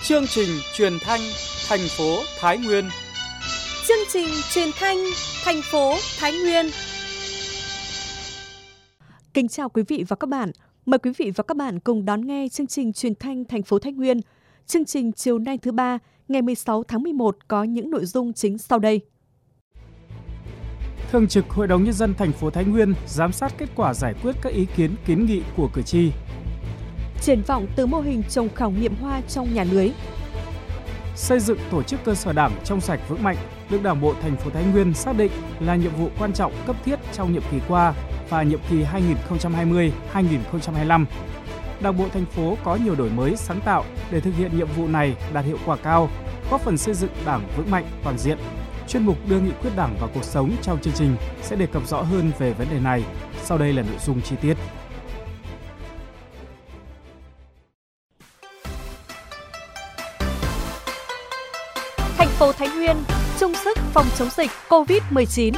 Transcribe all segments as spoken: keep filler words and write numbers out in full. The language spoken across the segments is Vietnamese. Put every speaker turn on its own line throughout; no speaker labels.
Chương trình truyền thanh thành phố Thái Nguyên.
Chương trình truyền thanh thành phố Thái Nguyên. Kính chào quý vị và các bạn. Mời quý vị và các bạn cùng đón nghe chương trình truyền thanh thành phố Thái Nguyên. Chương trình chiều nay thứ ba, ngày mười sáu tháng mười một có những nội dung chính sau đây.
Thường trực Hội đồng Nhân dân thành phố Thái Nguyên giám sát kết quả giải quyết các ý kiến kiến nghị của cử tri.
Triển vọng từ mô hình trồng khảo nghiệm hoa trong nhà lưới.
Xây dựng tổ chức cơ sở đảng trong sạch vững mạnh được Đảng bộ thành phố Thái Nguyên xác định là nhiệm vụ quan trọng cấp thiết trong nhiệm kỳ qua và nhiệm kỳ hai nghìn không trăm hai mươi đến hai nghìn không trăm hai mươi lăm. Đảng bộ thành phố có nhiều đổi mới sáng tạo để thực hiện nhiệm vụ này đạt hiệu quả cao, góp phần xây dựng Đảng vững mạnh toàn diện. Chuyên mục đưa nghị quyết Đảng vào cuộc sống trong chương trình sẽ đề cập rõ hơn về vấn đề này. Sau đây là nội dung chi tiết.
Thành phố Thái Nguyên chung sức phòng chống dịch cô vít mười chín.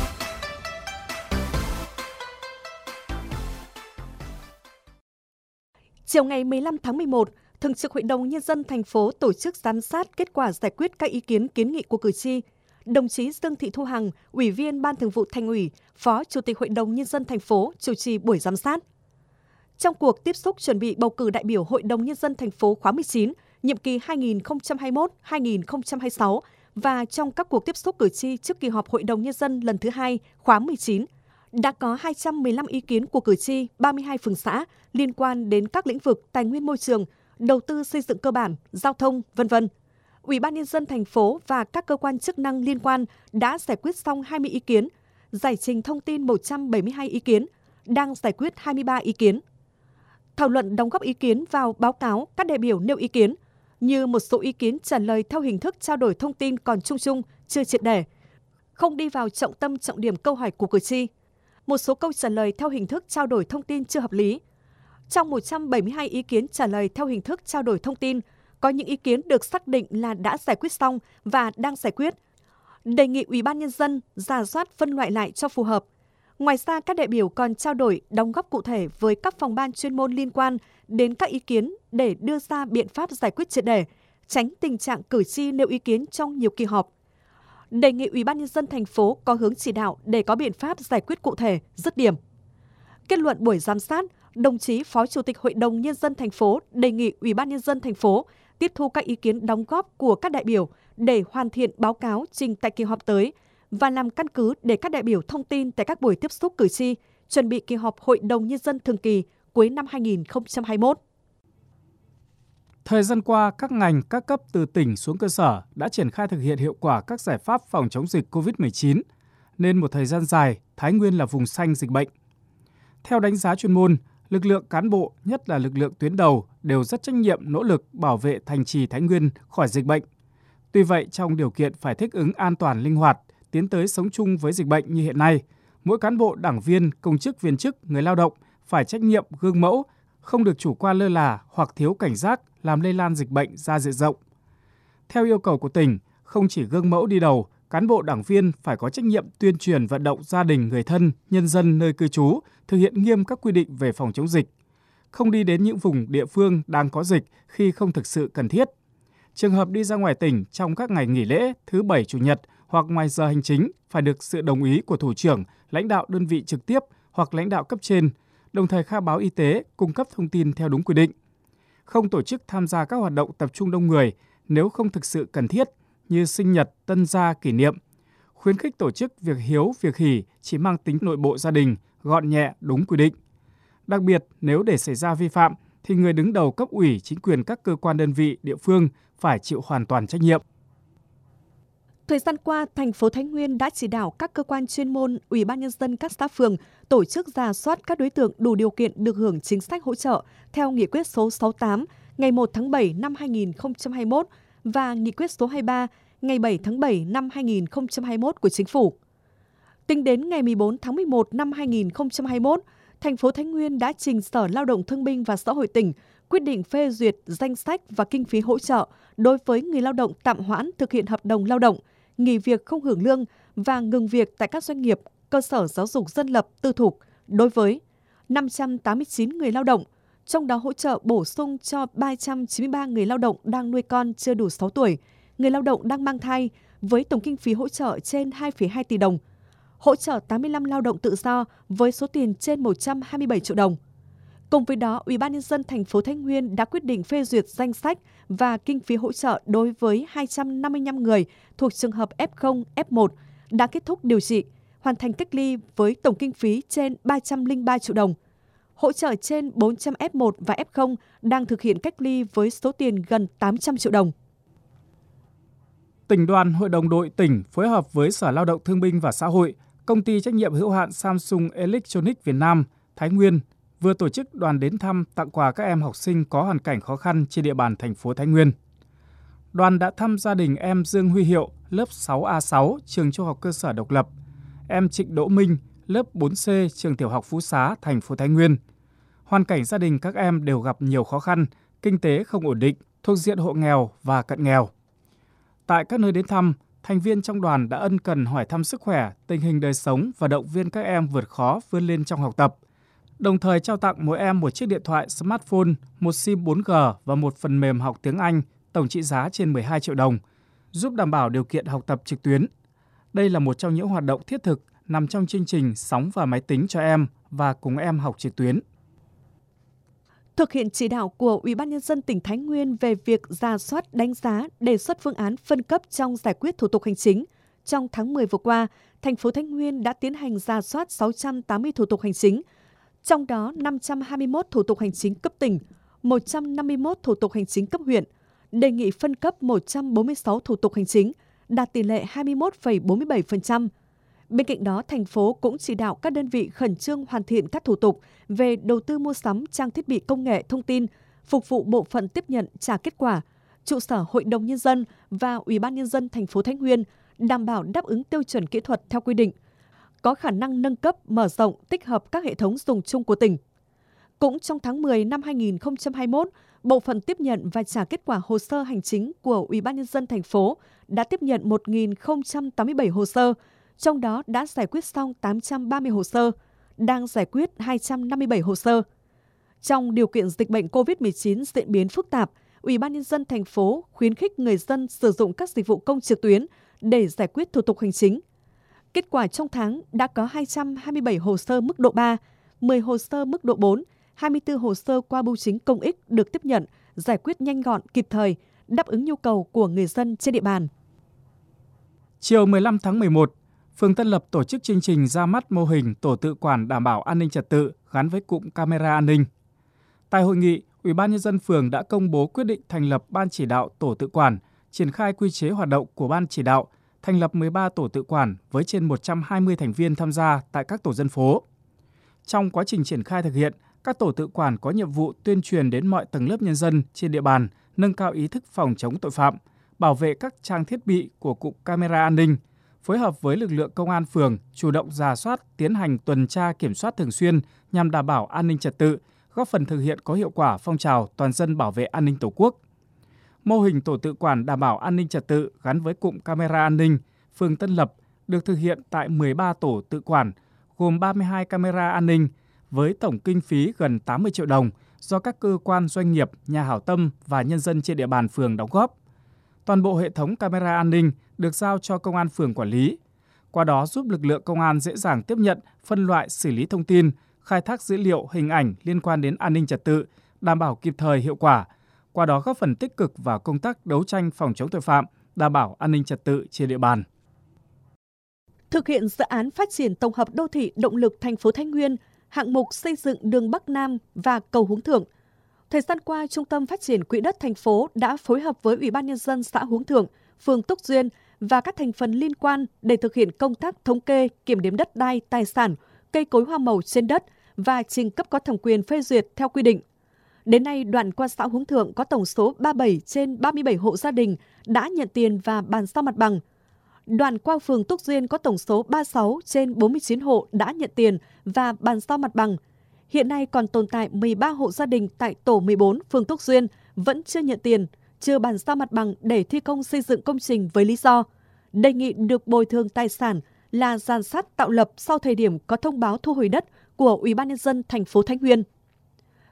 Chiều ngày mười lăm tháng mười một, Thường trực Hội đồng Nhân dân thành phố tổ chức giám sát kết quả giải quyết các ý kiến kiến nghị của cử tri. Đồng chí Dương Thị Thu Hằng, Ủy viên Ban Thường vụ Thành ủy, Phó Chủ tịch Hội đồng Nhân dân thành phố chủ trì buổi giám sát. Trong cuộc tiếp xúc chuẩn bị bầu cử đại biểu Hội đồng Nhân dân thành phố khóa mười chín, nhiệm kỳ hai nghìn không trăm hai mươi mốt đến hai nghìn không trăm hai mươi sáu và trong các cuộc tiếp xúc cử tri trước kỳ họp Hội đồng Nhân dân lần thứ hai khóa mười chín, đã có hai trăm mười lăm ý kiến của cử tri ba mươi hai phường xã liên quan đến các lĩnh vực tài nguyên môi trường, đầu tư xây dựng cơ bản, giao thông, vân vân. Ủy ban Nhân dân thành phố và các cơ quan chức năng liên quan đã giải quyết xong hai mươi ý kiến, giải trình thông tin một trăm bảy mươi hai ý kiến, đang giải quyết hai mươi ba ý kiến. Thảo luận đóng góp ý kiến vào báo cáo, các đại biểu nêu ý kiến, như một số ý kiến trả lời theo hình thức trao đổi thông tin còn chung chung, chưa triệt để, không đi vào trọng tâm trọng điểm câu hỏi của cử tri. Một số câu trả lời theo hình thức trao đổi thông tin chưa hợp lý. Trong một trăm bảy mươi hai ý kiến trả lời theo hình thức trao đổi thông tin, có những ý kiến được xác định là đã giải quyết xong và đang giải quyết. Đề nghị Ủy ban Nhân dân rà soát phân loại lại cho phù hợp. Ngoài ra, các đại biểu còn trao đổi, đóng góp cụ thể với các phòng ban chuyên môn liên quan đến các ý kiến để đưa ra biện pháp giải quyết triệt để, tránh tình trạng cử tri nêu ý kiến trong nhiều kỳ họp. Đề nghị Ủy ban Nhân dân thành phố có hướng chỉ đạo để có biện pháp giải quyết cụ thể, dứt điểm. Kết luận buổi giám sát, đồng chí Phó Chủ tịch Hội đồng Nhân dân thành phố đề nghị Ủy ban Nhân dân thành phố tiếp thu các ý kiến đóng góp của các đại biểu để hoàn thiện báo cáo trình tại kỳ họp tới và làm căn cứ để các đại biểu thông tin tại các buổi tiếp xúc cử tri, chuẩn bị kỳ họp Hội đồng Nhân dân thường kỳ cuối năm hai nghìn không trăm hai mươi mốt.
Thời gian qua, các ngành, các cấp từ tỉnh xuống cơ sở đã triển khai thực hiện hiệu quả các giải pháp phòng chống dịch cô vít mười chín, nên một thời gian dài, Thái Nguyên là vùng xanh dịch bệnh. Theo đánh giá chuyên môn, lực lượng cán bộ, nhất là lực lượng tuyến đầu, đều rất trách nhiệm nỗ lực bảo vệ thành trì Thái Nguyên khỏi dịch bệnh. Tuy vậy, trong điều kiện phải thích ứng an toàn linh hoạt, tiến tới sống chung với dịch bệnh như hiện nay, mỗi cán bộ, đảng viên, công chức, viên chức, người lao động phải trách nhiệm gương mẫu, không được chủ quan lơ là hoặc thiếu cảnh giác làm lây lan dịch bệnh ra diện rộng. Theo yêu cầu của tỉnh, không chỉ gương mẫu đi đầu, cán bộ đảng viên phải có trách nhiệm tuyên truyền vận động gia đình, người thân, nhân dân nơi cư trú thực hiện nghiêm các quy định về phòng chống dịch, không đi đến những vùng địa phương đang có dịch khi không thực sự cần thiết. Trường hợp đi ra ngoài tỉnh trong các ngày nghỉ lễ thứ Bảy, Chủ nhật hoặc ngoài giờ hành chính phải được sự đồng ý của thủ trưởng, lãnh đạo đơn vị trực tiếp hoặc lãnh đạo cấp trên, đồng thời khai báo y tế, cung cấp thông tin theo đúng quy định. Không tổ chức tham gia các hoạt động tập trung đông người nếu không thực sự cần thiết như sinh nhật, tân gia, kỷ niệm. Khuyến khích tổ chức việc hiếu, việc hỉ chỉ mang tính nội bộ gia đình, gọn nhẹ, đúng quy định. Đặc biệt, nếu để xảy ra vi phạm, thì người đứng đầu cấp ủy, chính quyền các cơ quan đơn vị, địa phương phải chịu hoàn toàn trách nhiệm.
Thời gian qua, thành phố Thái Nguyên đã chỉ đạo các cơ quan chuyên môn, Ủy ban Nhân dân các xã phường tổ chức rà soát các đối tượng đủ điều kiện được hưởng chính sách hỗ trợ theo Nghị quyết số sáu mươi tám ngày một tháng bảy năm hai nghìn không trăm hai mươi mốt và Nghị quyết số hai mươi ba ngày bảy tháng bảy năm hai nghìn không trăm hai mươi mốt của Chính phủ. Tính đến ngày mười bốn tháng mười một năm hai nghìn không trăm hai mươi mốt, thành phố Thái Nguyên đã trình Sở Lao động Thương binh và Xã hội tỉnh quyết định phê duyệt danh sách và kinh phí hỗ trợ đối với người lao động tạm hoãn thực hiện hợp đồng lao động, nghỉ việc không hưởng lương và ngừng việc tại các doanh nghiệp, cơ sở giáo dục dân lập, tư thục đối với năm trăm tám mươi chín người lao động, trong đó hỗ trợ bổ sung cho ba trăm chín mươi ba người lao động đang nuôi con chưa đủ sáu tuổi, người lao động đang mang thai với tổng kinh phí hỗ trợ trên hai phẩy hai tỷ đồng, hỗ trợ tám mươi lăm lao động tự do với số tiền trên một trăm hai mươi bảy triệu đồng. Cùng với đó, Ủy ban nhân dân thành phố Thái Nguyên đã quyết định phê duyệt danh sách và kinh phí hỗ trợ đối với hai trăm năm mươi lăm người thuộc trường hợp ép không, ép một đã kết thúc điều trị, hoàn thành cách ly với tổng kinh phí trên ba trăm lẻ ba triệu đồng. Hỗ trợ trên bốn trăm ép một và ép không đang thực hiện cách ly với số tiền gần tám trăm triệu đồng.
Tỉnh đoàn, Hội đồng đội tỉnh phối hợp với Sở Lao động Thương binh và Xã hội, Công ty trách nhiệm hữu hạn Samsung Electronics Việt Nam, Thái Nguyên vừa tổ chức đoàn đến thăm tặng quà các em học sinh có hoàn cảnh khó khăn trên địa bàn thành phố Thái Nguyên. Đoàn đã thăm gia đình em Dương Huy Hiệu, lớp sáu A sáu, trường Trung học cơ sở Độc Lập, em Trịnh Đỗ Minh, lớp bốn C, trường Tiểu học Phú Xá, thành phố Thái Nguyên. Hoàn cảnh gia đình các em đều gặp nhiều khó khăn, kinh tế không ổn định, thuộc diện hộ nghèo và cận nghèo. Tại các nơi đến thăm, thành viên trong đoàn đã ân cần hỏi thăm sức khỏe, tình hình đời sống và động viên các em vượt khó vươn lên trong học tập. Đồng thời trao tặng mỗi em một chiếc điện thoại smartphone, một sim bốn G và một phần mềm học tiếng Anh, tổng trị giá trên mười hai triệu đồng, giúp đảm bảo điều kiện học tập trực tuyến. Đây là một trong những hoạt động thiết thực nằm trong chương trình Sóng và Máy tính cho em và Cùng em học trực tuyến.
Thực hiện chỉ đạo của Ủy ban nhân dân tỉnh Thái Nguyên về việc rà soát, đánh giá, đề xuất phương án phân cấp trong giải quyết thủ tục hành chính, trong tháng mười vừa qua, thành phố Thái Nguyên đã tiến hành rà soát sáu trăm tám mươi thủ tục hành chính, trong đó năm trăm hai mươi mốt thủ tục hành chính cấp tỉnh, một trăm năm mươi mốt thủ tục hành chính cấp huyện, đề nghị phân cấp một trăm bốn mươi sáu thủ tục hành chính, đạt tỷ lệ hai mươi mốt phẩy bốn mươi bảy phần trăm. Bên cạnh đó, thành phố cũng chỉ đạo các đơn vị khẩn trương hoàn thiện các thủ tục về đầu tư mua sắm trang thiết bị công nghệ thông tin, phục vụ bộ phận tiếp nhận trả kết quả, trụ sở Hội đồng Nhân dân và Ủy ban Nhân dân thành phố Thái Nguyên, đảm bảo đáp ứng tiêu chuẩn kỹ thuật theo quy định, có khả năng nâng cấp, mở rộng, tích hợp các hệ thống dùng chung của tỉnh. Cũng trong tháng mười năm hai nghìn không trăm hai mươi mốt, Bộ phận tiếp nhận và trả kết quả hồ sơ hành chính của Ủy ban Nhân dân thành phố đã tiếp nhận một nghìn không trăm tám mươi bảy hồ sơ, trong đó đã giải quyết xong tám trăm ba mươi hồ sơ, đang giải quyết hai trăm năm mươi bảy hồ sơ. Trong điều kiện dịch bệnh cô vít mười chín diễn biến phức tạp, Ủy ban Nhân dân thành phố khuyến khích người dân sử dụng các dịch vụ công trực tuyến để giải quyết thủ tục hành chính. Kết quả trong tháng đã có hai trăm hai mươi bảy hồ sơ mức độ ba, mười hồ sơ mức độ bốn, hai mươi tư hồ sơ qua bưu chính công ích được tiếp nhận, giải quyết nhanh gọn, kịp thời, đáp ứng nhu cầu của người dân trên địa bàn.
Chiều mười lăm tháng mười một, phường Tân Lập tổ chức chương trình ra mắt mô hình tổ tự quản đảm bảo an ninh trật tự gắn với cụm camera an ninh. Tại hội nghị, Ủy ban Nhân dân phường đã công bố quyết định thành lập Ban chỉ đạo tổ tự quản, triển khai quy chế hoạt động của Ban chỉ đạo, thành lập mười ba tổ tự quản với trên một trăm hai mươi thành viên tham gia tại các tổ dân phố. Trong quá trình triển khai thực hiện, các tổ tự quản có nhiệm vụ tuyên truyền đến mọi tầng lớp nhân dân trên địa bàn, nâng cao ý thức phòng chống tội phạm, bảo vệ các trang thiết bị của cụm camera an ninh, phối hợp với lực lượng công an phường chủ động rà soát, tiến hành tuần tra kiểm soát thường xuyên nhằm đảm bảo an ninh trật tự, góp phần thực hiện có hiệu quả phong trào toàn dân bảo vệ an ninh Tổ quốc. Mô hình tổ tự quản đảm bảo an ninh trật tự gắn với cụm camera an ninh, phường Tân Lập được thực hiện tại mười ba tổ tự quản, gồm ba mươi hai camera an ninh với tổng kinh phí gần tám mươi triệu đồng do các cơ quan doanh nghiệp, nhà hảo tâm và nhân dân trên địa bàn phường đóng góp. Toàn bộ hệ thống camera an ninh được giao cho công an phường quản lý. Qua đó giúp lực lượng công an dễ dàng tiếp nhận, phân loại, xử lý thông tin, khai thác dữ liệu, hình ảnh liên quan đến an ninh trật tự, đảm bảo kịp thời, hiệu quả. Qua đó góp phần tích cực vào công tác đấu tranh phòng chống tội phạm, đảm bảo an ninh trật tự trên địa bàn.
Thực hiện dự án phát triển tổng hợp đô thị động lực thành phố Thái Nguyên, hạng mục xây dựng đường Bắc Nam và cầu Hướng Thượng. Thời gian qua, Trung tâm Phát triển Quỹ đất thành phố đã phối hợp với Ủy ban Nhân dân xã Hướng Thượng, phường Túc Duyên và các thành phần liên quan để thực hiện công tác thống kê, kiểm đếm đất đai, tài sản, cây cối hoa màu trên đất và trình cấp có thẩm quyền phê duyệt theo quy định. Đến nay, đoạn qua xã Hướng Thượng có tổng số ba mươi bảy trên ba mươi bảy hộ gia đình đã nhận tiền và bàn giao mặt bằng. Đoạn qua phường Túc Duyên có tổng số ba mươi sáu trên bốn mươi chín hộ đã nhận tiền và bàn giao mặt bằng. Hiện nay còn tồn tại mười ba hộ gia đình tại tổ mười bốn phường Túc Duyên vẫn chưa nhận tiền, chưa bàn giao mặt bằng để thi công xây dựng công trình với lý do đề nghị được bồi thường tài sản là giàn sắt tạo lập sau thời điểm có thông báo thu hồi đất của Ủy ban Nhân dân thành phố Thái Nguyên.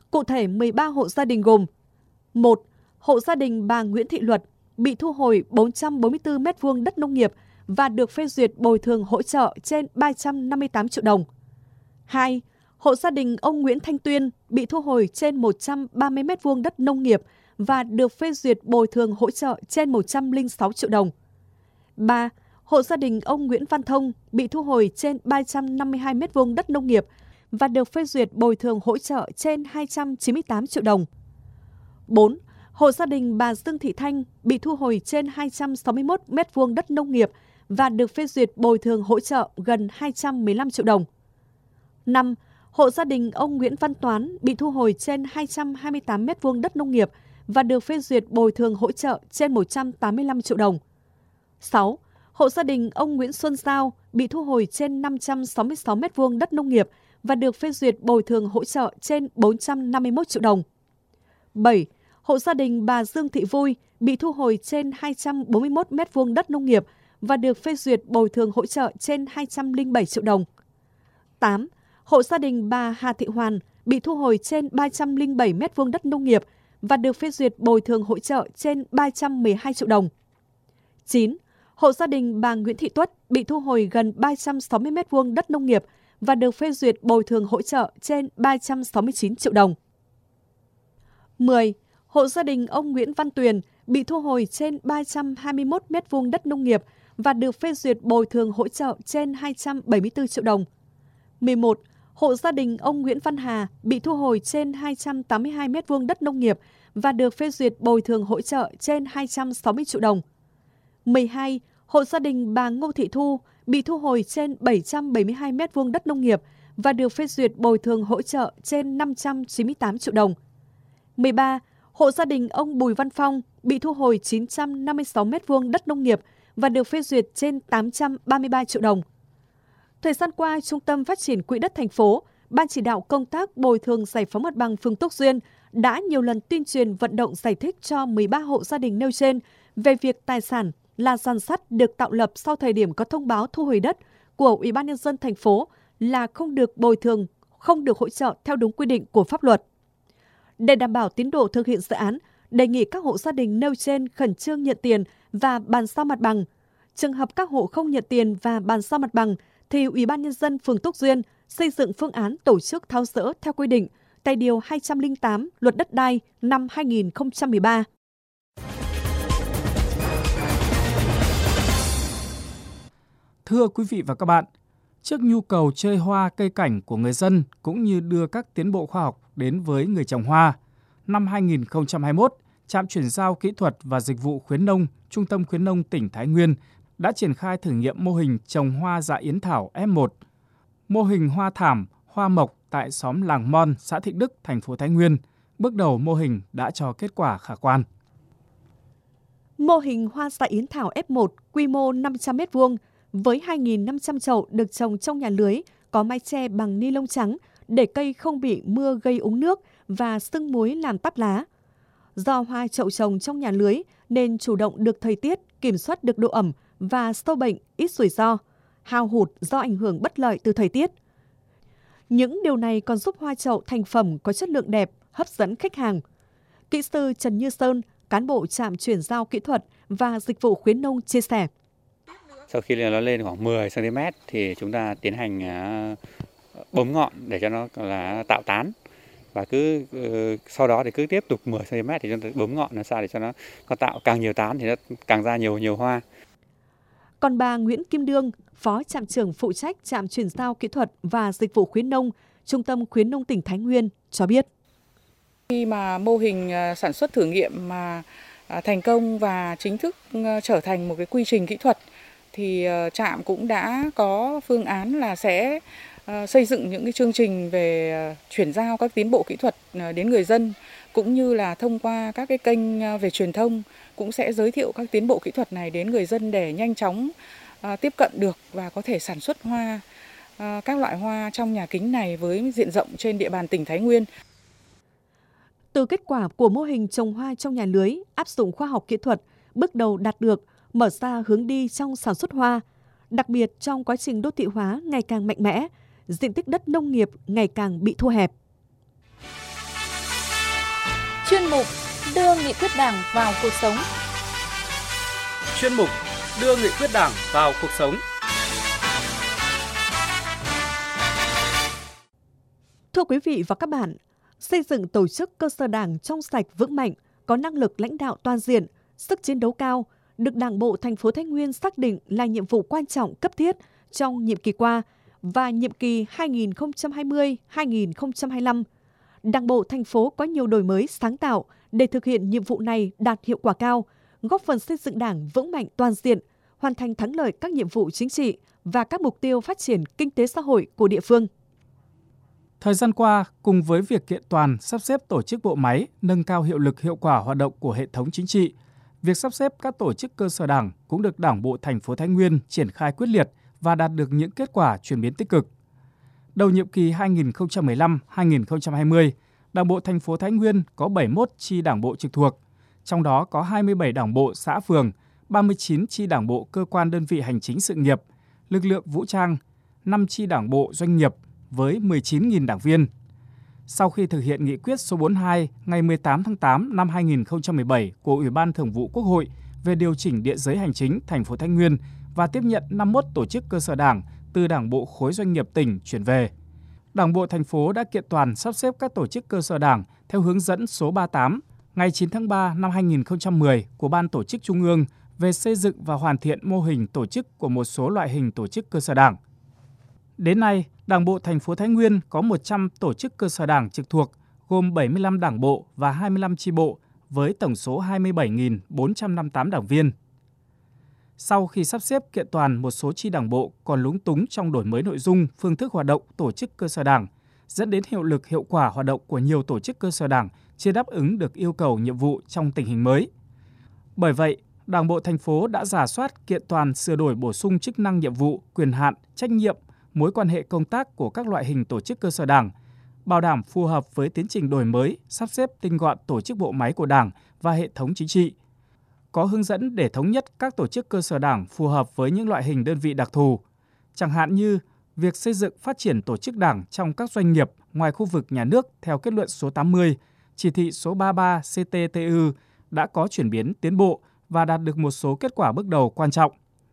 Cụ thể, mười ba hộ gia đình gồm: một. Hộ gia đình bà Nguyễn Thị Luật bị thu hồi bốn trăm bốn mươi tư mét vuông đất nông nghiệp và được phê duyệt bồi thường hỗ trợ trên ba trăm năm mươi tám triệu đồng. hai. Hộ gia đình ông Nguyễn Thanh Tuyên bị thu hồi trên một trăm ba mươi mét vuông đất nông nghiệp và được phê duyệt bồi thường hỗ trợ trên một trăm lẻ sáu triệu đồng. ba. Hộ gia đình ông Nguyễn Văn Thông bị thu hồi trên ba trăm năm mươi hai mét vuông đất nông nghiệp và được phê duyệt bồi thường hỗ trợ trên hai trăm chín mươi tám triệu đồng. bốn. Hộ gia đình bà Dương Thị Thanh bị thu hồi trên hai trăm sáu mươi mốt mét vuông đất nông nghiệp và được phê duyệt bồi thường hỗ trợ gần hai trăm mười lăm triệu đồng. năm. Hộ gia đình ông Nguyễn Văn Toán bị thu hồi trên hai trăm hai mươi tám mét vuông đất nông nghiệp và được phê duyệt bồi thường hỗ trợ trên một trăm tám mươi lăm triệu đồng. sáu. Hộ gia đình ông Nguyễn Xuân Giao bị thu hồi trên năm trăm sáu mươi sáu mét vuông đất nông nghiệp và được phê duyệt bồi thường hỗ trợ trên bốn trăm năm mươi mốt triệu đồng. bảy. Hộ gia đình bà Dương Thị Vui bị thu hồi trên hai trăm bốn mươi mốt mét vuông đất nông nghiệp và được phê duyệt bồi thường hỗ trợ trên hai trăm lẻ bảy triệu đồng. tám. Hộ gia đình bà Hà Thị Hoàn bị thu hồi trên ba trăm lẻ bảy mét vuông đất nông nghiệp và được phê duyệt bồi thường hỗ trợ trên ba trăm mười hai triệu đồng. chín. Hộ gia đình bà Nguyễn Thị Tuất bị thu hồi gần ba trăm sáu mươi mét vuông đất nông nghiệp và được phê duyệt bồi thường hỗ trợ trên ba trăm sáu mươi chín triệu đồng. mười. Hộ gia đình ông Nguyễn Văn Tuyền bị thu hồi trên ba trăm hai mươi mốt mét vuông đất nông nghiệp và được phê duyệt bồi thường hỗ trợ trên hai trăm bảy mươi tư triệu đồng. mười một. Hộ gia đình ông Nguyễn Văn Hà bị thu hồi trên hai trăm tám mươi hai mét vuông đất nông nghiệp và được phê duyệt bồi thường hỗ trợ trên hai trăm sáu mươi triệu đồng. mười hai. Hộ gia đình bà Ngô Thị Thu bị thu hồi trên bảy trăm bảy mươi hai mét vuông đất nông nghiệp và được phê duyệt bồi thường hỗ trợ trên năm trăm chín mươi tám triệu đồng. mười ba. Hộ gia đình ông Bùi Văn Phong bị thu hồi chín trăm năm mươi sáu mét vuông đất nông nghiệp và được phê duyệt trên tám trăm ba mươi ba triệu đồng. Thời gian qua, Trung tâm Phát triển Quỹ đất thành phố, Ban chỉ đạo công tác bồi thường giải phóng mặt bằng phường Túc Duyên đã nhiều lần tuyên truyền vận động giải thích cho mười ba hộ gia đình nêu trên về việc tài sản là giàn sắt được tạo lập sau thời điểm có thông báo thu hồi đất của Ủy ban nhân dân thành phố là không được bồi thường, không được hỗ trợ theo đúng quy định của pháp luật. Để đảm bảo tiến độ thực hiện dự án, đề nghị các hộ gia đình nêu trên khẩn trương nhận tiền và bàn giao mặt bằng. Trường hợp các hộ không nhận tiền và bàn giao mặt bằng thì Ủy ban nhân dân phường Túc Duyên xây dựng phương án tổ chức tháo dỡ theo quy định tại điều hai trăm lẻ tám Luật Đất đai năm hai nghìn không trăm mười ba.
Thưa quý vị và các bạn, trước nhu cầu chơi hoa cây cảnh của người dân cũng như đưa các tiến bộ khoa học đến với người trồng hoa, năm hai nghìn không trăm hai mươi mốt, Trạm chuyển giao kỹ thuật và dịch vụ khuyến nông, Trung tâm khuyến nông tỉnh Thái Nguyên đã triển khai thử nghiệm mô hình trồng hoa dạ yến thảo F một. Mô hình hoa thảm, hoa mộc tại xóm Làng Mon, xã Thịnh Đức, thành phố Thái Nguyên. Bước đầu mô hình đã cho kết quả khả quan.
Mô hình hoa dạ yến thảo F một quy mô năm trăm mét vuông với hai nghìn năm trăm chậu được trồng trong nhà lưới có mái che bằng ni lông trắng để cây không bị mưa gây úng nước và sương muối làm táp lá. Do hoa chậu trồng trong nhà lưới nên chủ động được thời tiết, kiểm soát được độ ẩm và sâu bệnh, ít rủi ro, hao hụt do ảnh hưởng bất lợi từ thời tiết. Những điều này còn giúp hoa chậu thành phẩm có chất lượng đẹp, hấp dẫn khách hàng. Kỹ sư Trần Như Sơn, cán bộ trạm chuyển giao kỹ thuật và dịch vụ khuyến nông chia sẻ.
Sau khi nó lên khoảng mười xăng ti mét thì chúng ta tiến hành bấm ngọn để cho nó là tạo tán. Và cứ sau đó thì cứ tiếp tục mười xăng ti mét thì chúng ta bấm ngọn làm sao để cho nó có tạo càng nhiều tán thì nó càng ra nhiều nhiều hoa.
Còn bà Nguyễn Kim Đương, Phó Trạm trưởng phụ trách Trạm chuyển giao kỹ thuật và dịch vụ khuyến nông, Trung tâm khuyến nông tỉnh Thái Nguyên cho biết.
Khi mà mô hình sản xuất thử nghiệm mà thành công và chính thức trở thành một cái quy trình kỹ thuật thì trạm cũng đã có phương án là sẽ xây dựng những cái chương trình về chuyển giao các tiến bộ kỹ thuật đến người dân, cũng như là thông qua các cái kênh về truyền thông cũng sẽ giới thiệu các tiến bộ kỹ thuật này đến người dân để nhanh chóng tiếp cận được và có thể sản xuất hoa, các loại hoa trong nhà kính này với diện rộng trên địa bàn tỉnh Thái Nguyên.
Từ kết quả của mô hình trồng hoa trong nhà lưới, áp dụng khoa học kỹ thuật, bước đầu đạt được, mở ra hướng đi trong sản xuất hoa, đặc biệt trong quá trình đô thị hóa ngày càng mạnh mẽ, diện tích đất nông nghiệp ngày càng bị thu hẹp.
Chuyên mục đưa nghị quyết Đảng vào cuộc sống.
Chuyên mục đưa nghị quyết Đảng vào cuộc sống.
Thưa quý vị và các bạn, xây dựng tổ chức cơ sở Đảng trong sạch vững mạnh, có năng lực lãnh đạo toàn diện, sức chiến đấu cao, được Đảng bộ thành phố Thái Nguyên xác định là nhiệm vụ quan trọng cấp thiết trong nhiệm kỳ qua và nhiệm kỳ hai nghìn không trăm hai mươi đến hai nghìn không trăm hai mươi lăm. Đảng bộ thành phố có nhiều đổi mới sáng tạo để thực hiện nhiệm vụ này đạt hiệu quả cao, góp phần xây dựng Đảng vững mạnh toàn diện, hoàn thành thắng lợi các nhiệm vụ chính trị và các mục tiêu phát triển kinh tế xã hội của địa phương.
Thời gian qua, cùng với việc kiện toàn, sắp xếp tổ chức bộ máy, nâng cao hiệu lực hiệu quả hoạt động của hệ thống chính trị, việc sắp xếp các tổ chức cơ sở Đảng cũng được Đảng bộ thành phố Thái Nguyên triển khai quyết liệt và đạt được những kết quả chuyển biến tích cực. Đầu nhiệm kỳ hai nghìn không trăm mười lăm đến hai nghìn không trăm hai mươi, Đảng bộ thành phố Thái Nguyên có bảy mươi mốt chi đảng bộ trực thuộc, trong đó có hai mươi bảy đảng bộ xã phường, ba mươi chín chi đảng bộ cơ quan đơn vị hành chính sự nghiệp, lực lượng vũ trang, năm chi đảng bộ doanh nghiệp với mười chín nghìn đảng viên. Sau khi thực hiện nghị quyết số bốn mươi hai ngày mười tám tháng tám năm hai nghìn không trăm mười bảy của Ủy ban Thường vụ Quốc hội về điều chỉnh địa giới hành chính thành phố Thái Nguyên và tiếp nhận năm mươi mốt tổ chức cơ sở Đảng từ Đảng bộ khối doanh nghiệp tỉnh chuyển về, Đảng bộ thành phố đã kiện toàn sắp xếp các tổ chức cơ sở Đảng theo hướng dẫn số ba mươi tám ngày chín tháng ba năm hai nghìn không trăm mười của Ban Tổ chức Trung ương về xây dựng và hoàn thiện mô hình tổ chức của một số loại hình tổ chức cơ sở Đảng. Đến nay, Đảng bộ thành phố Thái Nguyên có một trăm tổ chức cơ sở Đảng trực thuộc, gồm bảy mươi lăm đảng bộ và hai mươi lăm chi bộ, với tổng số hai mươi bảy nghìn bốn trăm năm mươi tám đảng viên. Sau khi sắp xếp kiện toàn một số chi đảng bộ còn lúng túng trong đổi mới nội dung, phương thức hoạt động tổ chức cơ sở Đảng, dẫn đến hiệu lực hiệu quả hoạt động của nhiều tổ chức cơ sở Đảng chưa đáp ứng được yêu cầu nhiệm vụ trong tình hình mới. Bởi vậy, Đảng bộ thành phố đã rà soát, kiện toàn, sửa đổi bổ sung chức năng nhiệm vụ, quyền hạn, trách nhiệm, mối quan hệ công tác của các loại hình tổ chức cơ sở Đảng, bảo đảm phù hợp với tiến trình đổi mới, sắp xếp tinh gọn tổ chức bộ máy của Đảng và hệ thống chính trị. Có hướng dẫn để thống nhất các tổ chức cơ sở Đảng phù hợp với những loại hình đơn vị đặc thù, chẳng hạn như việc xây dựng phát triển tổ chức Đảng trong các doanh nghiệp ngoài khu vực nhà nước theo kết luận số tám mươi, chỉ thị số ba mươi ba C T T U đã có chuyển biến tiến bộ và đạt được một số kết quả bước đầu quan trọng.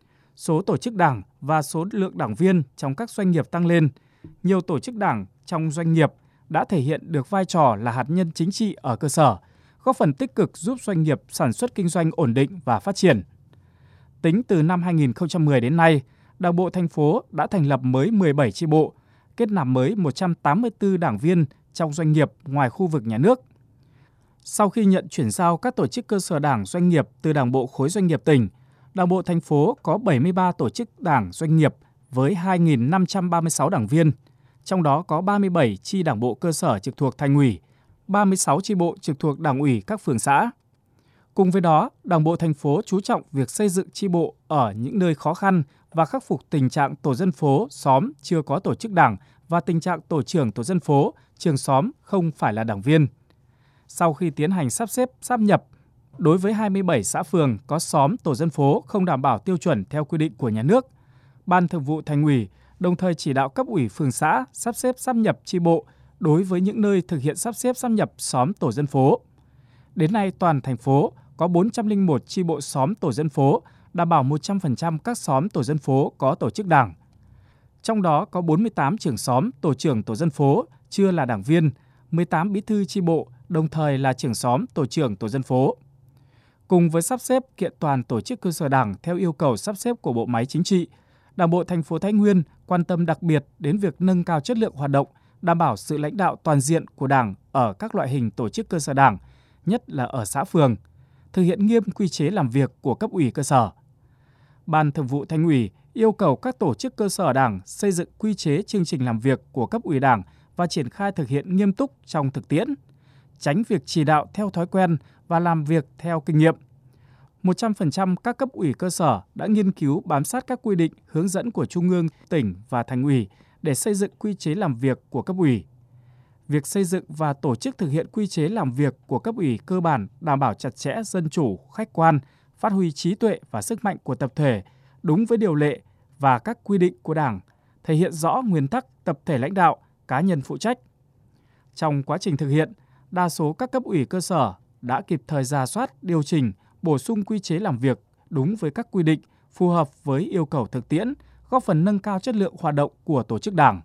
Số tổ chức Đảng và số lượng đảng viên trong các doanh nghiệp tăng lên. Nhiều tổ chức Đảng trong doanh nghiệp đã thể hiện được vai trò là hạt nhân chính trị ở cơ sở, góp phần tích cực giúp doanh nghiệp sản xuất kinh doanh ổn định và phát triển. Tính từ năm hai nghìn không trăm mười đến nay, Đảng bộ thành phố đã thành lập mới mười bảy chi bộ, kết nạp mới một trăm tám mươi tư đảng viên trong doanh nghiệp ngoài khu vực nhà nước. Sau khi nhận chuyển giao các tổ chức cơ sở Đảng doanh nghiệp từ Đảng bộ khối doanh nghiệp tỉnh, Đảng bộ thành phố có bảy mươi ba tổ chức Đảng doanh nghiệp với hai nghìn năm trăm ba mươi sáu đảng viên, trong đó có ba mươi bảy chi đảng bộ cơ sở trực thuộc Thành ủy, ba mươi sáu chi bộ trực thuộc Đảng ủy các phường xã. Cùng với đó, Đảng bộ thành phố chú trọng việc xây dựng chi bộ ở những nơi khó khăn và khắc phục tình trạng tổ dân phố, xóm chưa có tổ chức Đảng và tình trạng tổ trưởng tổ dân phố, trường xóm không phải là đảng viên. Sau khi tiến hành sắp xếp, sáp nhập, đối với hai mươi bảy xã phường có xóm tổ dân phố không đảm bảo tiêu chuẩn theo quy định của nhà nước, Ban Thường vụ Thành ủy đồng thời chỉ đạo cấp ủy phường xã sắp xếp sáp nhập chi bộ đối với những nơi thực hiện sắp xếp sáp nhập xóm tổ dân phố. Đến nay, toàn thành phố có bốn trăm lẻ một chi bộ xóm tổ dân phố, đảm bảo một trăm phần trăm các xóm tổ dân phố có tổ chức Đảng. Trong đó có bốn mươi tám trưởng xóm, tổ trưởng tổ dân phố chưa là đảng viên, mười tám bí thư chi bộ đồng thời là trưởng xóm, tổ trưởng tổ dân phố. Cùng với sắp xếp kiện toàn tổ chức cơ sở Đảng theo yêu cầu sắp xếp của bộ máy chính trị, Đảng bộ thành phố Thái Nguyên quan tâm đặc biệt đến việc nâng cao chất lượng hoạt động, đảm bảo sự lãnh đạo toàn diện của Đảng ở các loại hình tổ chức cơ sở Đảng, nhất là ở xã phường, thực hiện nghiêm quy chế làm việc của cấp ủy cơ sở. Ban Thường vụ Thành ủy yêu cầu các tổ chức cơ sở Đảng xây dựng quy chế chương trình làm việc của cấp ủy Đảng và triển khai thực hiện nghiêm túc trong thực tiễn, tránh việc chỉ đạo theo thói quen và làm việc theo kinh nghiệm. một trăm phần trăm các cấp ủy cơ sở đã nghiên cứu bám sát các quy định, hướng dẫn của Trung ương, tỉnh và Thành ủy để xây dựng quy chế làm việc của cấp ủy. Việc xây dựng và tổ chức thực hiện quy chế làm việc của cấp ủy cơ bản đảm bảo chặt chẽ, dân chủ, khách quan, phát huy trí tuệ và sức mạnh của tập thể, đúng với điều lệ và các quy định của Đảng, thể hiện rõ nguyên tắc tập thể lãnh đạo, cá nhân phụ trách. Trong quá trình thực hiện, đa số các cấp ủy cơ sở đã kịp thời rà soát, điều chỉnh, bổ sung quy chế làm việc đúng với các quy định, phù hợp với yêu cầu thực tiễn, góp phần nâng cao chất lượng hoạt động của tổ chức Đảng.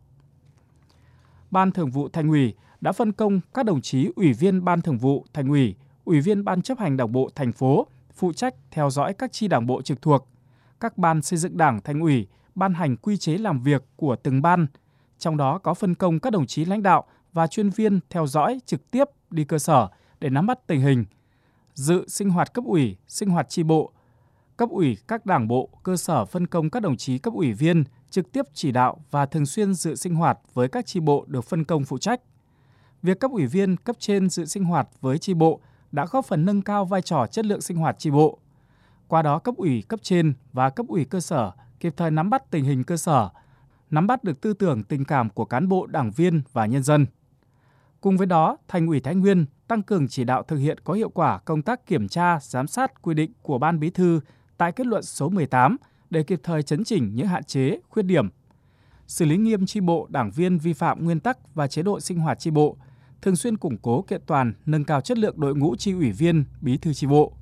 Ban Thường vụ Thành ủy đã phân công các đồng chí Ủy viên Ban Thường vụ Thành ủy, Ủy viên Ban Chấp hành Đảng bộ thành phố phụ trách theo dõi các chi đảng bộ trực thuộc, các ban xây dựng Đảng Thành ủy ban hành quy chế làm việc của từng ban, trong đó có phân công các đồng chí lãnh đạo và chuyên viên theo dõi trực tiếp đi cơ sở để nắm bắt tình hình, dự sinh hoạt cấp ủy, sinh hoạt chi bộ. Cấp ủy các đảng bộ, cơ sở phân công các đồng chí cấp ủy viên trực tiếp chỉ đạo và thường xuyên dự sinh hoạt với các chi bộ được phân công phụ trách. Việc cấp ủy viên cấp trên dự sinh hoạt với chi bộ đã góp phần nâng cao vai trò chất lượng sinh hoạt chi bộ. Qua đó cấp ủy cấp trên và cấp ủy cơ sở kịp thời nắm bắt tình hình cơ sở, nắm bắt được tư tưởng tình cảm của cán bộ, đảng viên và nhân dân. Cùng với đó, Thành ủy Thái Nguyên tăng cường chỉ đạo thực hiện có hiệu quả công tác kiểm tra, giám sát quy định của Ban Bí thư tại kết luận số mười tám để kịp thời chấn chỉnh những hạn chế, khuyết điểm, xử lý nghiêm chi bộ, đảng viên vi phạm nguyên tắc và chế độ sinh hoạt chi bộ, thường xuyên củng cố kiện toàn, nâng cao chất lượng đội ngũ chi ủy viên, bí thư chi bộ.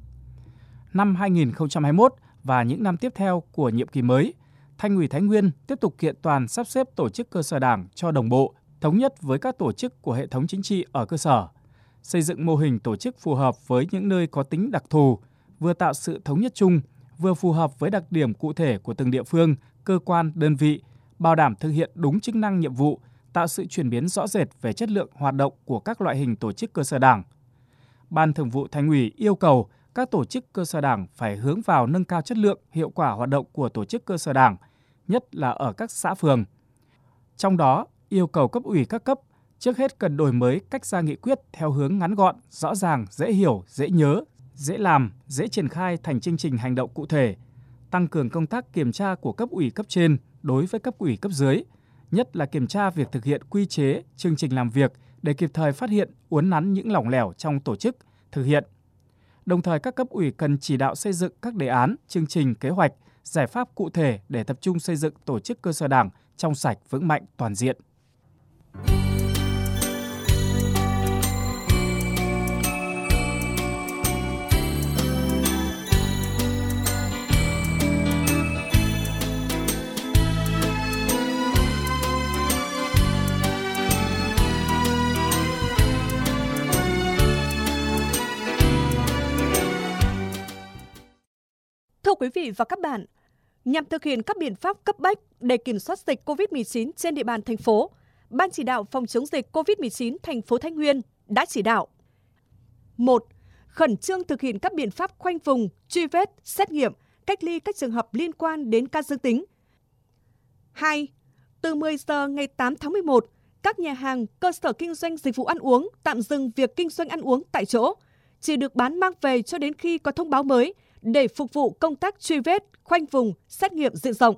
Năm hai nghìn không trăm hai mươi mốt và những năm tiếp theo của nhiệm kỳ mới, Thành ủy Thái Nguyên tiếp tục kiện toàn sắp xếp tổ chức cơ sở Đảng cho đồng bộ, thống nhất với các tổ chức của hệ thống chính trị ở cơ sở, xây dựng mô hình tổ chức phù hợp với những nơi có tính đặc thù, vừa tạo sự thống nhất chung, vừa phù hợp với đặc điểm cụ thể của từng địa phương, cơ quan, đơn vị, bảo đảm thực hiện đúng chức năng nhiệm vụ, tạo sự chuyển biến rõ rệt về chất lượng hoạt động của các loại hình tổ chức cơ sở Đảng. Ban Thường vụ Thành ủy yêu cầu các tổ chức cơ sở Đảng phải hướng vào nâng cao chất lượng, hiệu quả hoạt động của tổ chức cơ sở Đảng, nhất là ở các xã phường. Trong đó, yêu cầu cấp ủy các cấp trước hết cần đổi mới cách ra nghị quyết theo hướng ngắn gọn, rõ ràng, dễ hiểu, dễ nhớ, dễ làm, dễ triển khai thành chương trình hành động cụ thể, tăng cường công tác kiểm tra của cấp ủy cấp trên đối với cấp ủy cấp dưới, nhất là kiểm tra việc thực hiện quy chế, chương trình làm việc để kịp thời phát hiện, uốn nắn những lỏng lẻo trong tổ chức, thực hiện. Đồng thời các cấp ủy cần chỉ đạo xây dựng các đề án, chương trình, kế hoạch, giải pháp cụ thể để tập trung xây dựng tổ chức cơ sở Đảng trong sạch, vững mạnh, toàn diện.
Thưa quý vị và các bạn, nhằm thực hiện các biện pháp cấp bách để kiểm soát dịch cô vít mười chín trên địa bàn thành phố, Ban chỉ đạo phòng chống dịch cô vít mười chín thành phố Thái Nguyên đã chỉ đạo: một. Khẩn trương thực hiện các biện pháp khoanh vùng, truy vết, xét nghiệm, cách ly các trường hợp liên quan đến ca dương tính. hai. Từ mười giờ ngày tám tháng mười một, các nhà hàng, cơ sở kinh doanh dịch vụ ăn uống tạm dừng việc kinh doanh ăn uống tại chỗ, chỉ được bán mang về cho đến khi có thông báo mới để phục vụ công tác truy vết, khoanh vùng, xét nghiệm diện rộng.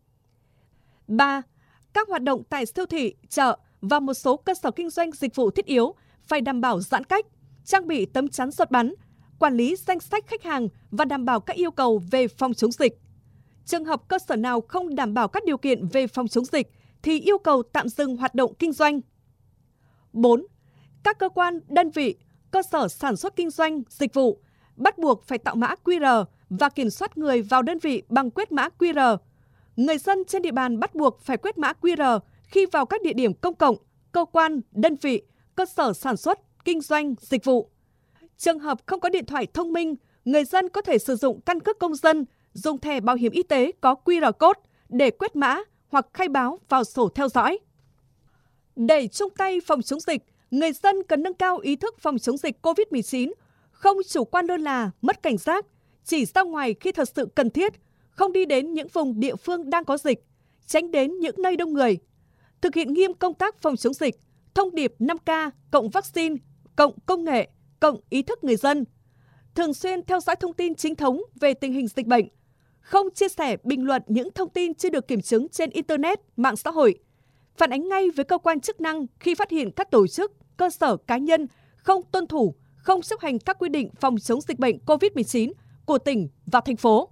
ba. Các hoạt động tại siêu thị, chợ và một số cơ sở kinh doanh dịch vụ thiết yếu phải đảm bảo giãn cách, trang bị tấm chắn giọt bắn, quản lý danh sách khách hàng và đảm bảo các yêu cầu về phòng chống dịch. Trường hợp cơ sở nào không đảm bảo các điều kiện về phòng chống dịch thì yêu cầu tạm dừng hoạt động kinh doanh. bốn. Các cơ quan, đơn vị, cơ sở sản xuất kinh doanh, dịch vụ bắt buộc phải tạo mã quy rờ và kiểm soát người vào đơn vị bằng quét mã quy rờ. Người dân trên địa bàn bắt buộc phải quét mã quy rờ khi vào các địa điểm công cộng, cơ quan, đơn vị, cơ sở sản xuất, kinh doanh, dịch vụ. Trường hợp không có điện thoại thông minh, người dân có thể sử dụng căn cước công dân, dùng thẻ bảo hiểm y tế có quy rờ code để quét mã hoặc khai báo vào sổ theo dõi. Để chung tay phòng chống dịch, người dân cần nâng cao ý thức phòng chống dịch cô vít mười chín, không chủ quan lơ là, mất cảnh giác, chỉ ra ngoài khi thật sự cần thiết, không đi đến những vùng địa phương đang có dịch, tránh đến những nơi đông người. Thực hiện nghiêm công tác phòng chống dịch, thông điệp năm K cộng vaccine, cộng công nghệ, cộng ý thức người dân. Thường xuyên theo dõi thông tin chính thống về tình hình dịch bệnh, không chia sẻ, bình luận những thông tin chưa được kiểm chứng trên Internet, mạng xã hội. Phản ánh ngay với cơ quan chức năng khi phát hiện các tổ chức, cơ sở cá nhân không tuân thủ, không chấp hành các quy định phòng chống dịch bệnh cô vít mười chín của tỉnh và thành phố.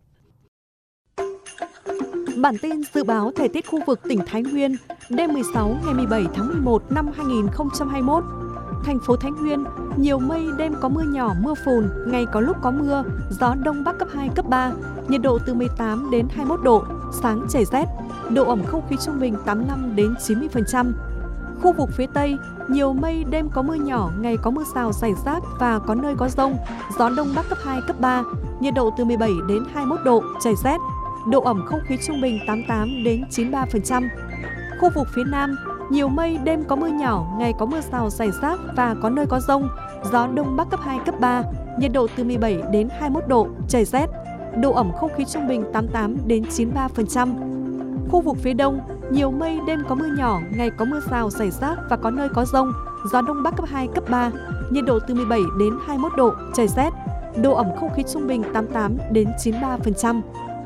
Bản tin dự báo thời tiết khu vực tỉnh Thái Nguyên đêm mười sáu ngày mười bảy tháng mười một năm hai nghìn không trăm hai mươi mốt. Thành phố Thái Nguyên, nhiều mây, đêm có mưa nhỏ, mưa phùn, ngày có lúc có mưa, gió đông bắc cấp hai, cấp ba, nhiệt độ từ mười tám đến hai mươi mốt độ, sáng trời rét, độ ẩm không khí trung bình tám mươi lăm đến chín mươi phần trăm. Khu vực phía Tây, nhiều mây, đêm có mưa nhỏ, ngày có mưa rào rải rác và có nơi có dông, gió đông bắc cấp hai, cấp ba, nhiệt độ từ mười bảy đến hai mươi mốt độ, trời rét, độ ẩm không khí trung bình tám mươi tám đến chín mươi ba phần trăm. Khu vực phía Nam, nhiều mây, đêm có mưa nhỏ, ngày có mưa rào rải rác và có nơi có dông, gió đông bắc cấp hai, cấp ba, nhiệt độ từ mười bảy đến hai mươi mốt độ, trời rét, độ ẩm không khí trung bình tám mươi tám đến chín mươi ba phần trăm. Khu vực phía Đông, nhiều mây, đêm có mưa nhỏ, ngày có mưa rào rải rác và có nơi có dông, gió đông bắc cấp hai, cấp ba, nhiệt độ từ mười bảy đến hai mươi mốt độ, trời rét, độ ẩm không khí trung bình tám mươi tám đến chín mươi ba phần trăm.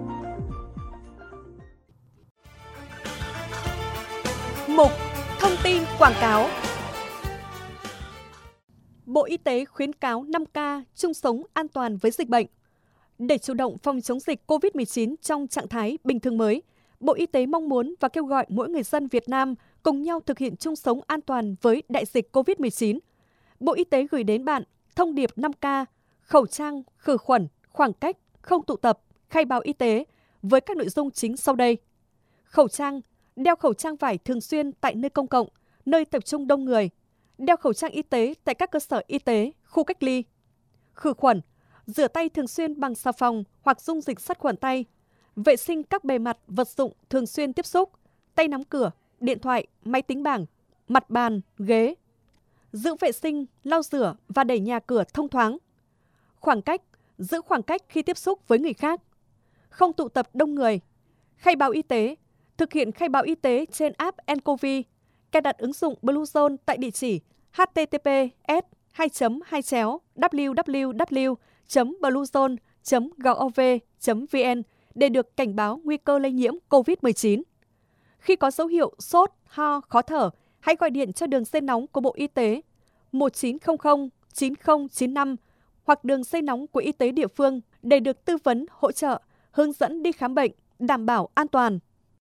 Mục Thông tin quảng cáo. Bộ Y tế khuyến cáo năm K chung sống an toàn với dịch bệnh. Để chủ động phòng chống dịch cô vít mười chín trong trạng thái bình thường mới, Bộ Y tế mong muốn và kêu gọi mỗi người dân Việt Nam cùng nhau thực hiện chung sống an toàn với đại dịch cô vít mười chín. Bộ Y tế gửi đến bạn thông điệp năm K, khẩu trang, khử khuẩn, khoảng cách, không tụ tập, khai báo y tế với các nội dung chính sau đây. Khẩu trang, đeo khẩu trang vải thường xuyên tại nơi công cộng, nơi tập trung đông người. Đeo khẩu trang y tế tại các cơ sở y tế, khu cách ly. Khử khuẩn, rửa tay thường xuyên bằng xà phòng hoặc dung dịch sát khuẩn tay. Vệ sinh các bề mặt, vật dụng thường xuyên tiếp xúc, tay nắm cửa, điện thoại, máy tính bảng, mặt bàn, ghế. Giữ vệ sinh, lau rửa và đẩy nhà cửa thông thoáng. Khoảng cách, giữ khoảng cách khi tiếp xúc với người khác. Không tụ tập đông người. Khai báo y tế, thực hiện khai báo y tế trên app en covid, cài đặt ứng dụng Bluezone tại địa chỉ h t t p s hai hai w w w chấm bluezone chấm gov chấm v n để được cảnh báo nguy cơ lây nhiễm cô vít mười chín. Khi có dấu hiệu sốt, ho, khó thở, hãy gọi điện cho đường dây nóng của Bộ Y tế một chín không không chín không chín năm hoặc đường dây nóng của y tế địa phương để được tư vấn, hỗ trợ, hướng dẫn đi khám bệnh, đảm bảo an toàn.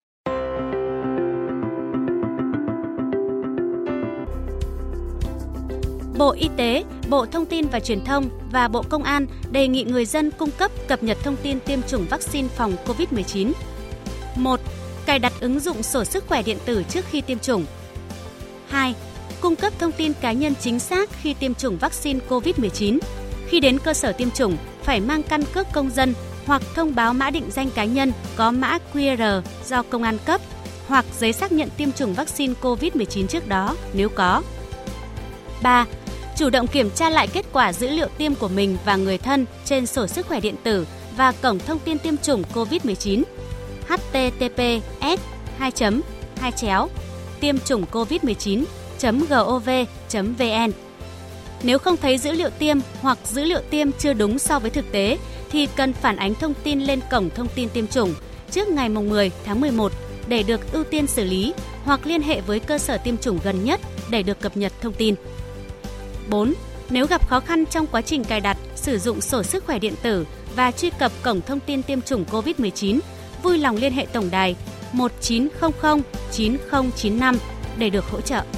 Bộ Y tế, Bộ Thông tin và Truyền thông và Bộ Công an đề nghị người dân cung cấp cập nhật thông tin tiêm chủng vaccine phòng cô vít mười chín. một. Cài đặt ứng dụng sổ sức khỏe điện tử trước khi tiêm chủng. hai. Cung cấp thông tin cá nhân chính xác khi tiêm chủng vaccine cô vít mười chín. Khi đến cơ sở tiêm chủng, phải mang căn cước công dân hoặc thông báo mã định danh cá nhân có mã quy rờ do công an cấp hoặc giấy xác nhận tiêm chủng vaccine cô vít mười chín trước đó nếu có. ba. Chủ động kiểm tra lại kết quả dữ liệu tiêm của mình và người thân trên sổ sức khỏe điện tử và cổng thông tin tiêm chủng cô vít mười chín h t t p s hai chấm hai chéo tiêm chủng covid mười chín chấm gov chấm vn. Nếu không thấy dữ liệu tiêm hoặc dữ liệu tiêm chưa đúng so với thực tế thì cần phản ánh thông tin lên cổng thông tin tiêm chủng trước ngày mười tháng mười một để được ưu tiên xử lý hoặc liên hệ với cơ sở tiêm chủng gần nhất để được cập nhật thông tin. bốn. Nếu gặp khó khăn trong quá trình cài đặt, sử dụng sổ sức khỏe điện tử và truy cập cổng thông tin tiêm chủng covid mười chín, vui lòng liên hệ tổng đài một chín không không chín không chín năm để được hỗ trợ.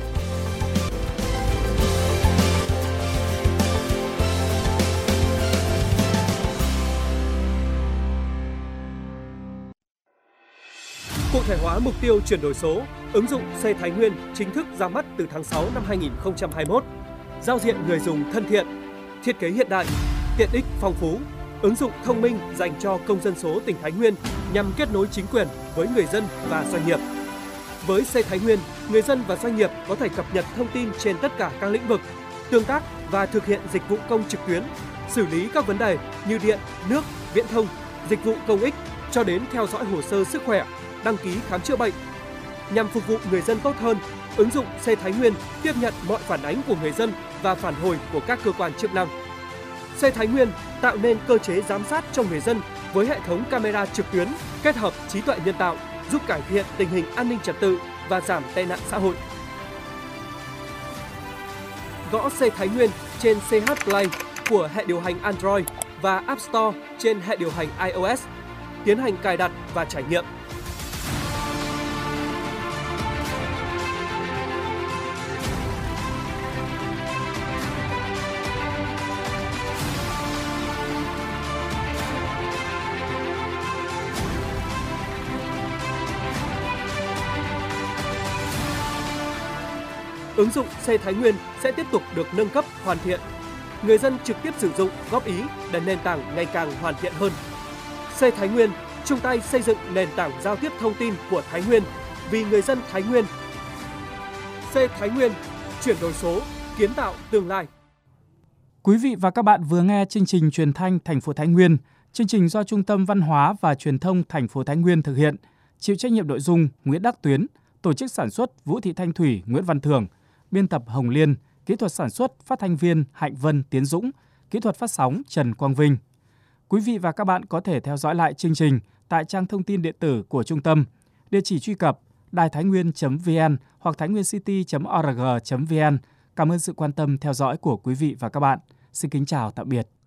Cụ thể hóa mục tiêu chuyển đổi số, ứng dụng C Thái Nguyên chính thức ra mắt từ tháng sáu năm hai nghìn không trăm hai mươi mốt. Giao diện người dùng thân thiện, thiết kế hiện đại, tiện ích phong phú, ứng dụng thông minh dành cho công dân số tỉnh Thái Nguyên nhằm kết nối chính quyền với người dân và doanh nghiệp. Với C Thái Nguyên, người dân và doanh nghiệp có thể cập nhật thông tin trên tất cả các lĩnh vực, tương tác và thực hiện dịch vụ công trực tuyến, xử lý các vấn đề như điện, nước, viễn thông, dịch vụ công ích cho đến theo dõi hồ sơ sức khỏe, đăng ký khám chữa bệnh. Nhằm phục vụ người dân tốt hơn, ứng dụng C Thái Nguyên tiếp nhận mọi phản ánh của người dân và phản hồi của các cơ quan chức năng. C Thái Nguyên tạo nên cơ chế giám sát cho người dân với hệ thống camera trực tuyến kết hợp trí tuệ nhân tạo giúp cải thiện tình hình an ninh trật tự và giảm tệ nạn xã hội. Gõ C Thái Nguyên trên xê hát Play của hệ điều hành Android và App Store trên hệ điều hành iOS. Tiến hành cài đặt và trải nghiệm. ứng dụng C Thái Nguyên sẽ tiếp tục được nâng cấp, hoàn thiện. Người dân trực tiếp sử dụng, góp ý để nền tảng ngày càng hoàn thiện hơn. C Thái Nguyên chung tay xây dựng nền tảng giao tiếp thông tin của Thái Nguyên vì người dân Thái Nguyên. C Thái Nguyên, chuyển đổi số, kiến tạo tương lai.
Quý vị và các bạn vừa nghe chương trình truyền thanh thành phố Thái Nguyên, chương trình do Trung tâm Văn hóa và Truyền thông thành phố Thái Nguyên thực hiện, chịu trách nhiệm nội dung Nguyễn Đắc Tuyến, tổ chức sản xuất Vũ Thị Thanh Thủy, Nguyễn Văn Thường, biên tập Hồng Liên, kỹ thuật sản xuất phát thanh viên Hạnh Vân, Tiến Dũng, kỹ thuật phát sóng Trần Quang Vinh. Quý vị và các bạn có thể theo dõi lại chương trình tại trang thông tin điện tử của trung tâm, địa chỉ truy cập đài thái nguyên chấm vn hoặc thái nguyên city chấm org chấm vn. Cảm ơn sự quan tâm theo dõi của quý vị và các bạn. Xin kính chào tạm biệt.